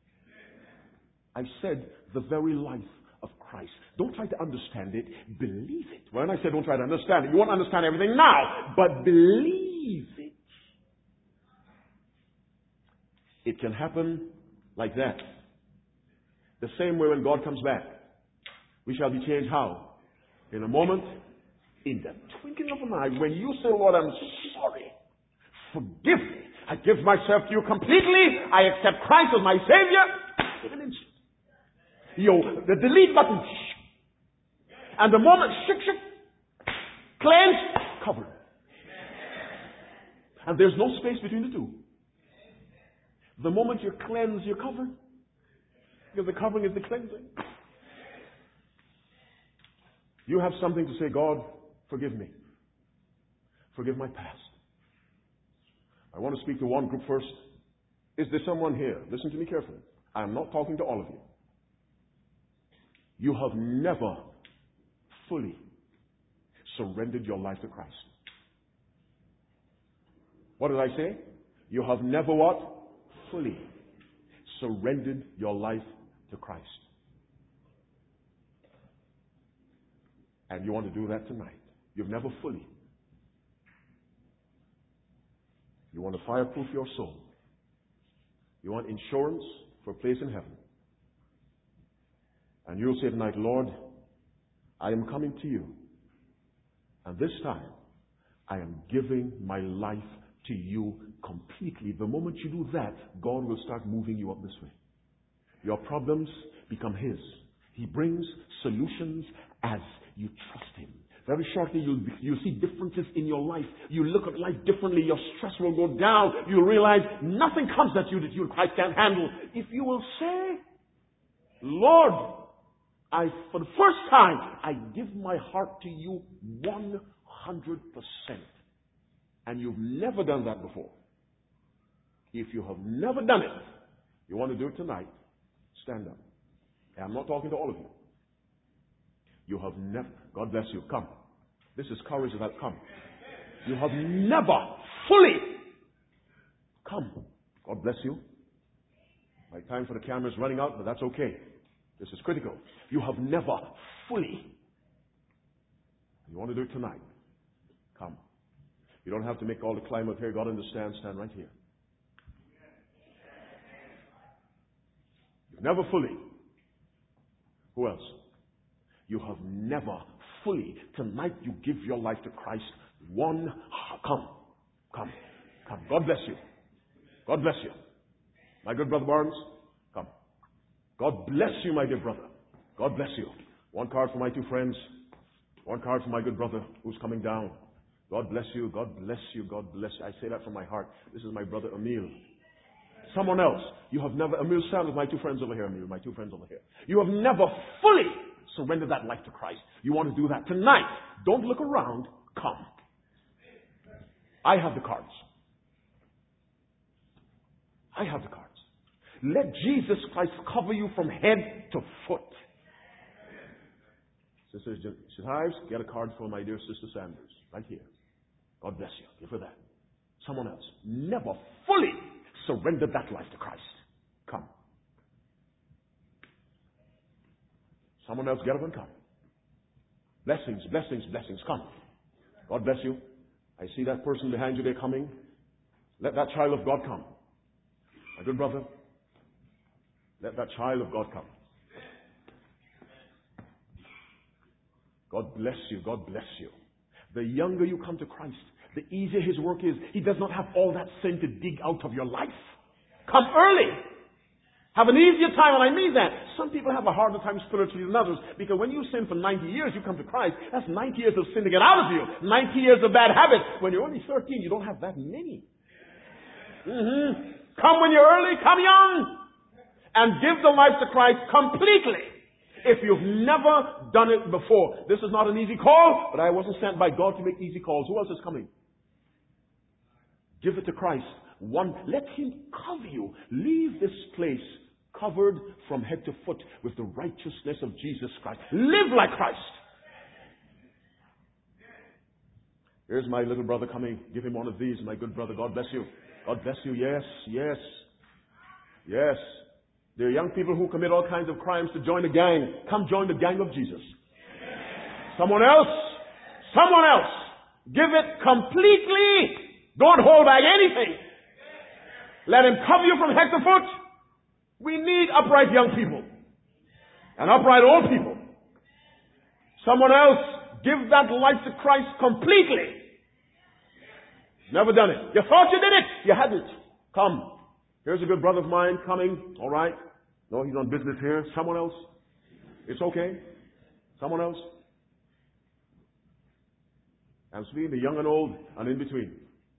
[SPEAKER 1] I said the very life of Christ. Don't try to understand it. Believe it. When I say don't try to understand it, you won't understand everything now, but believe it. It can happen like that. The same way when God comes back. We shall be changed how? In a moment, in the twinkling of an eye. When you say, Lord, I'm sorry. Forgive me. I give myself to you completely. I accept Christ as my Savior. In an instant. The delete button. And the moment, cleansed, covered. And there's no space between the two. The moment you cleanse, you're covered. Because the covering is the cleansing. You have something to say, God, forgive me. Forgive my past. I want to speak to one group first. Is there someone here? Listen to me carefully. I am not talking to all of you. You have never fully surrendered your life to Christ. What did I say? You have never what? Fully surrendered your life to Christ. And you want to do that tonight. You've never fully. You want to fireproof your soul. You want insurance for a place in heaven. And you'll say tonight, Lord, I am coming to you. And this time, I am giving my life to you completely. The moment you do that, God will start moving you up this way. Your problems become His. He brings solutions as you trust Him. Very shortly, you'll see differences in your life. You look at life differently. Your stress will go down. You'll realize nothing comes at you that you and Christ can't handle. If you will say, Lord, for the first time, I give my heart to you 100%. And you've never done that before. If you have never done it, you want to do it tonight, stand up. And I'm not talking to all of you. You have never, God bless you, come. This is courage that come. You have never fully come. God bless you. My time for the camera is running out, but that's okay. This is critical. You have never fully. You want to do it tonight? Come. You don't have to make all the climb up here. God understands. Stand right here. You've never fully. Who else? You have never fully. Tonight you give your life to Christ. Come. God bless you. God bless you. My good brother Barnes, come. God bless you, my dear brother. God bless you. One card for my two friends. One card for my good brother who's coming down. God bless you. God bless you. God bless you. I say that from my heart. This is my brother Emil. Someone else. You have never, Emil, stand with my two friends over here, Emil, my two friends over here. You have never fully surrendered that life to Christ. You want to do that tonight. Don't look around. Come. I have the cards. I have the cards. Let Jesus Christ cover you from head to foot. Sister Hives, get a card for my dear Sister Sanders. Right here. God bless you. Give her that. Someone else. Never fully surrendered that life to Christ. Come. Someone else, get up and come. Blessings, blessings, blessings. Come. God bless you. I see that person behind you. They're coming. Let that child of God come. My good brother, let that child of God come. God bless you. God bless you. The younger you come to Christ, the easier His work is. He does not have all that sin to dig out of your life. Come early. Have an easier time, and I mean that. Some people have a harder time spiritually than others, because when you sin for 90 years, you come to Christ, that's 90 years of sin to get out of you. 90 years of bad habits. When you're only 13, you don't have that many. Come when you're early, come young. And give the life to Christ completely. If you've never done it before. This is not an easy call, but I wasn't sent by God to make easy calls. Who else is coming? Give it to Christ. Let Him cover you. Leave this place covered from head to foot with the righteousness of Jesus Christ. Live like Christ. Here's my little brother coming. Give him one of these, my good brother. God bless you. God bless you. Yes, yes, yes. There are young people who commit all kinds of crimes to join a gang. Come join the gang of Jesus. Someone else. Someone else. Give it completely. Don't hold back anything. Let Him cover you from head to foot. We need upright young people. And upright old people. Someone else. Give that life to Christ completely. Never done it. You thought you did it. You hadn't. Come. Here's a good brother of mine coming. All right. No, he's on business here. Someone else. It's okay. Someone else. I'm speaking the young and old and in between.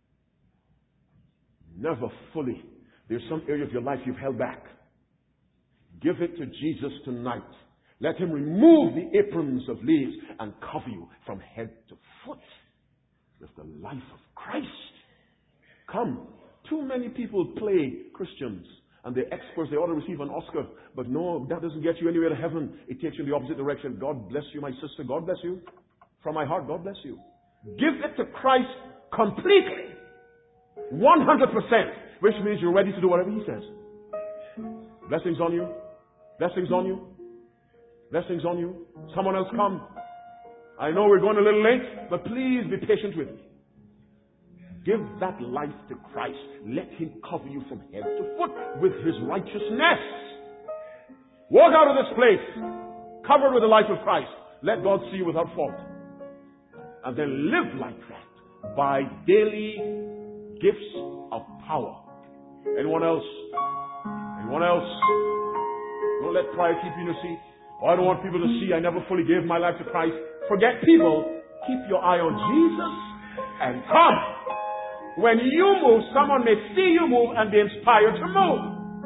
[SPEAKER 1] Never fully. There's some area of your life you've held back. Give it to Jesus tonight. Let Him remove the aprons of leaves and cover you from head to foot with the life of Christ. Come. Too many people play Christians and they're experts. They ought to receive an Oscar. But no, that doesn't get you anywhere to heaven. It takes you in the opposite direction. God bless you, my sister. God bless you. From my heart, God bless you. Give it to Christ completely. 100%. Which means you're ready to do whatever He says. Blessings on you. Blessings on you. Blessings on you. Someone else come. I know we're going a little late, but please be patient with me. Give that life to Christ. Let Him cover you from head to foot with His righteousness. Walk out of this place covered with the life of Christ. Let God see you without fault. And then live like that by daily gifts of power. Anyone else? Anyone else? Don't let pride keep you in your seat. Oh, I don't want people to see I never fully gave my life to Christ. Forget people. Keep your eye on Jesus and come. When you move, someone may see you move and be inspired to move.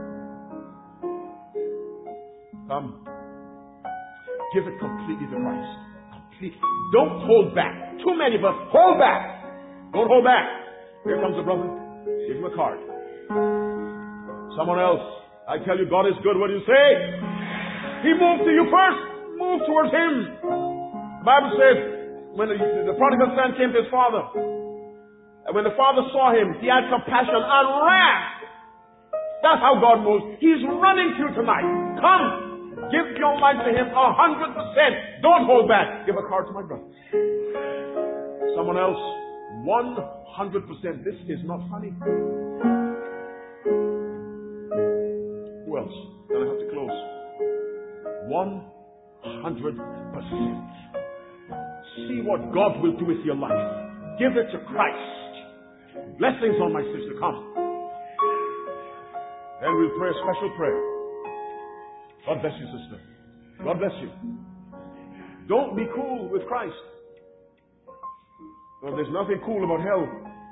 [SPEAKER 1] Come. Give it completely to Christ. Completely. Don't hold back. Too many of us hold back. Don't hold back. Here comes the brother. Give him a card. Someone else. I tell you, God is good. What do you say? He moved to you first. Move towards Him. The Bible says, when the prodigal son came to his father, and when the father saw him, he had compassion and ran. That's how God moves. He's running to you tonight. Come. Give your life to Him 100%. Don't hold back. Give a card to my brother. Someone else. 100%. This is not funny. Who else? Then I have to close. 100%. See what God will do with your life. Give it to Christ. Blessings on my sister. Come. Then we'll pray a special prayer. God bless you, sister. God bless you. Don't be cool with Christ. Well, there's nothing cool about hell.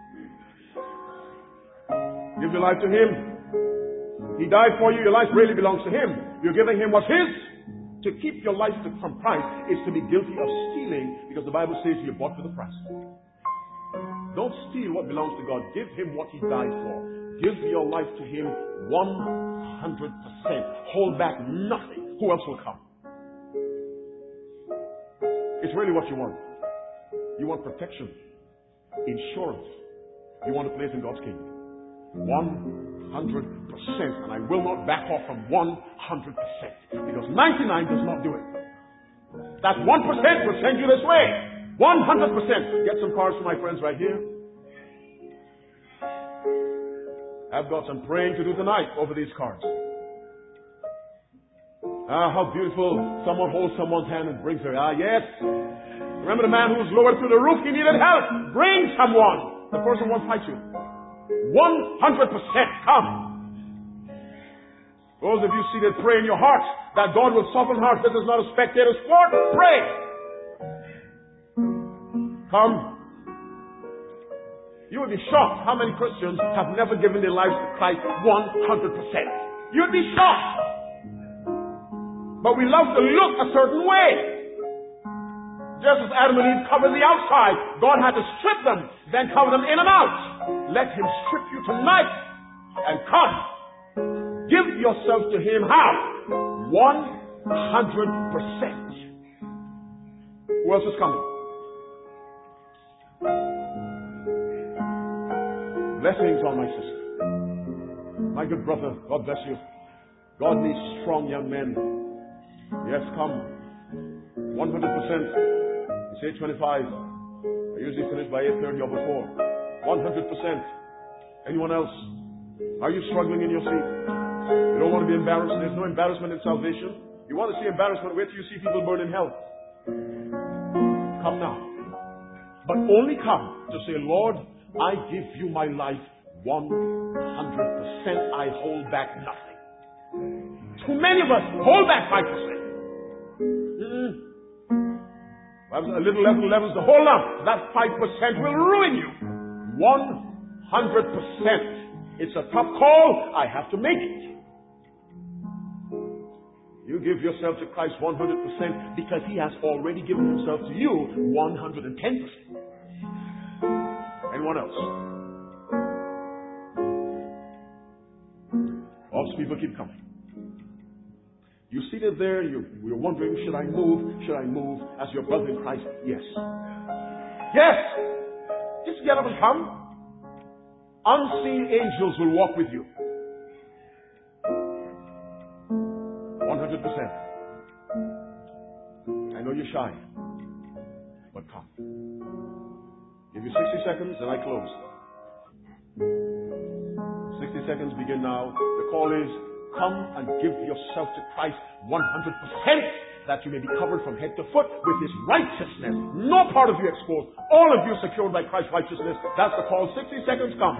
[SPEAKER 1] Give your life to Him. He died for you. Your life really belongs to Him. You're giving Him what's His. To keep your life from Christ is to be guilty of stealing, because the Bible says you're bought with a price. Don't steal what belongs to God. Give Him what He died for. Give your life to Him 100%. Hold back nothing. Who else will come? It's really what you want. You want protection, insurance. You want a place in God's kingdom. 100%. And I will not back off from 100%. Because 99 does not do it. That 1% will send you this way. 100%. Get some cards for my friends right here. I've got some praying to do tonight over these cards. How beautiful. Someone holds someone's hand and brings her. Yes. Remember the man who was lowered through the roof? He needed help. Bring someone. The person won't fight you. 100%. Come. Those of you seated, pray in your hearts that God will soften hearts. This is not a spectator sport. Pray. Come. You would be shocked how many Christians have never given their lives to Christ 100%. You'd be shocked. But we love to look a certain way. Just as Adam and Eve covered the outside, God had to strip them, then cover them in and out. Let Him strip you tonight and come. Give yourself to Him. How? 100%. Who else is coming? Blessings on my sister. My good brother, God bless you. God needs strong young men. Yes, come. 100%. You say 25. I usually finish by 8:30 or before. 100%. Anyone else? Are you struggling in your seat? You don't want to be embarrassed. There's no embarrassment in salvation. You want to see embarrassment? Wait till you see people burn in hell. Come now. But only come to say, Lord, I give you my life 100%. I hold back nothing. Too many of us hold back 5%. A little levels the whole lump. That 5% will ruin you. 100%. It's a tough call. I have to make it. You give yourself to Christ 100% because He has already given Himself to you 110%. Anyone else? All these people keep coming. You seated there, you're wondering, should I move? Should I move as your brother in Christ? Yes. Yes! Just get up and come. Unseen angels will walk with you. 100%. I know you're shy, but come. Give you 60 seconds and I close. 60 seconds begin now. The call is, come and give yourself to Christ 100%, that you may be covered from head to foot with His righteousness. No part of you exposed. All of you secured by Christ's righteousness. That's the call. 60 seconds, come.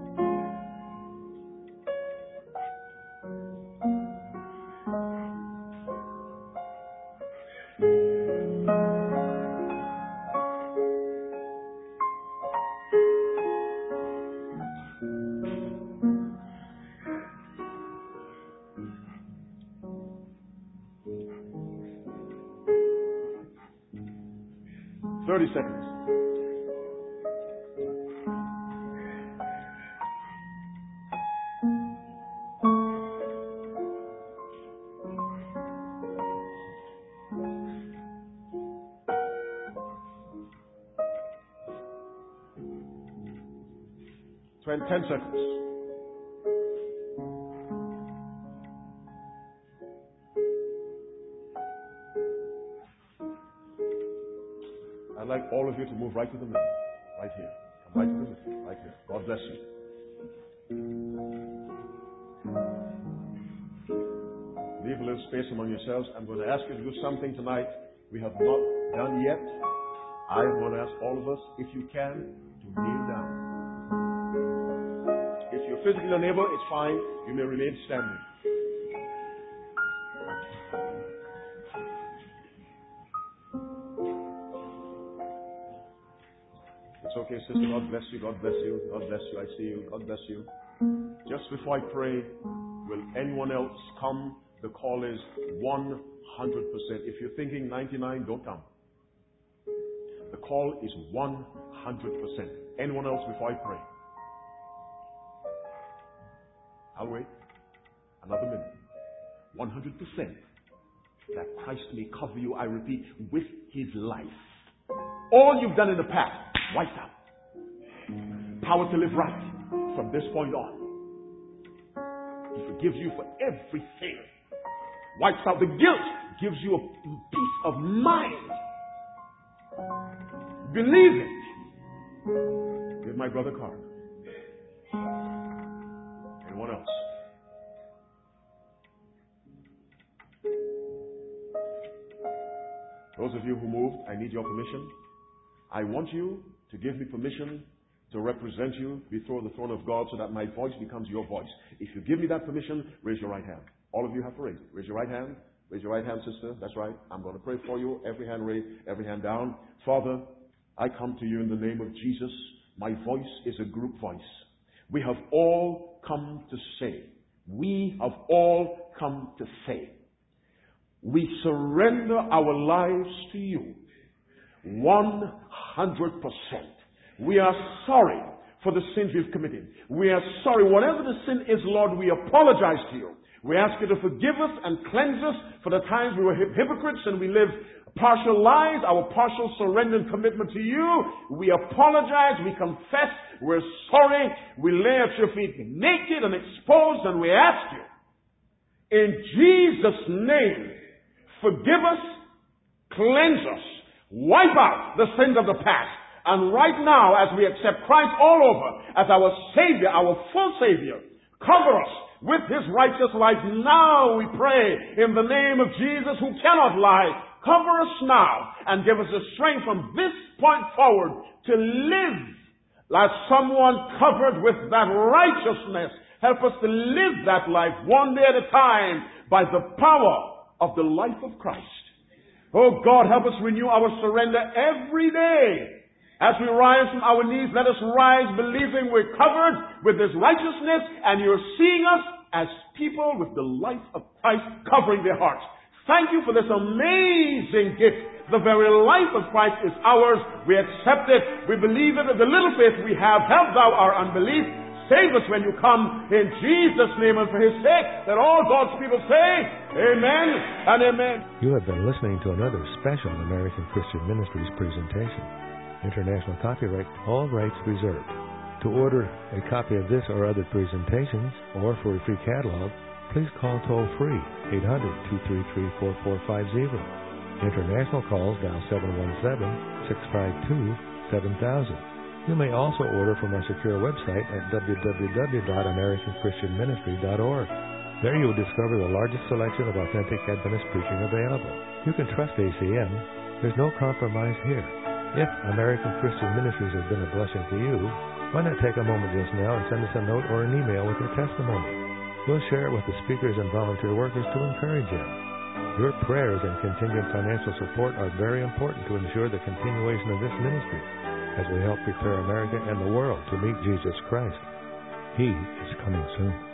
[SPEAKER 1] Seconds. So in 10 seconds. I'd like all of you to move right to the middle, right here. Right here. Right here. God bless you. Leave a little space among yourselves. I'm going to ask you to do something tonight we have not done yet. I am going to ask all of us, if you can, to kneel down. If you're physically unable, it's fine. You may remain standing. It's okay, sister. God bless you. God bless you. God bless you. I see you. God bless you. Just before I pray, will anyone else come? The call is 100%. If you're thinking 99, don't come. The call is 100%. Anyone else before I pray? I'll wait. Another minute. 100%. That Christ may cover you, I repeat, with His life. All you've done in the past, wiped out. Power to live right from this point on. He forgives you for everything. Wipes out the guilt. Gives you a peace of mind. Believe it. Give my brother Carter. Anyone else? Those of you who moved, I need your permission. I want you to give me permission to represent you before the throne of God so that my voice becomes your voice. If you give me that permission, raise your right hand. All of you have to raise it. Raise your right hand. Raise your right hand, sister. That's right. I'm going to pray for you. Every hand raised, every hand down. Father, I come to you in the name of Jesus. My voice is a group voice. We have all come to say. We have all come to say. We surrender our lives to you. 100%. We are sorry for the sins we've committed. We are sorry. Whatever the sin is, Lord, we apologize to you. We ask you to forgive us and cleanse us for the times we were hypocrites and we lived partial lives, our partial surrender and commitment to you. We apologize. We confess. We're sorry. We lay at your feet naked and exposed, and we ask you, in Jesus' name, forgive us, cleanse us, wipe out the sins of the past. And right now, as we accept Christ all over as our Savior, our full Savior, cover us with His righteous life. Now we pray in the name of Jesus, who cannot lie. Cover us now and give us the strength from this point forward to live like someone covered with that righteousness. Help us to live that life one day at a time by the power of the life of Christ. Oh God, help us renew our surrender every day. As we rise from our knees, let us rise believing we're covered with this righteousness and you're seeing us as people with the life of Christ covering their hearts. Thank you for this amazing gift. The very life of Christ is ours. We accept it. We believe it. With the little faith we have, help thou our unbelief. Save us when you come in Jesus' name, and for His sake, that all God's people say, amen and amen.
[SPEAKER 2] You have been listening to another special American Christian Ministries presentation. International copyright, all rights reserved. To order a copy of this or other presentations, or for a free catalog, please call toll-free 800-233-4450. International calls dial 717-652-7000. You may also order from our secure website at www.americanchristianministry.org. There you will discover the largest selection of authentic Adventist preaching available. You can trust ACM. There's no compromise here. If American Christian Ministries has been a blessing to you, why not take a moment just now and send us a note or an email with your testimony? We'll share it with the speakers and volunteer workers to encourage you. Your prayers and continued financial support are very important to ensure the continuation of this ministry as we help prepare America and the world to meet Jesus Christ. He is coming soon.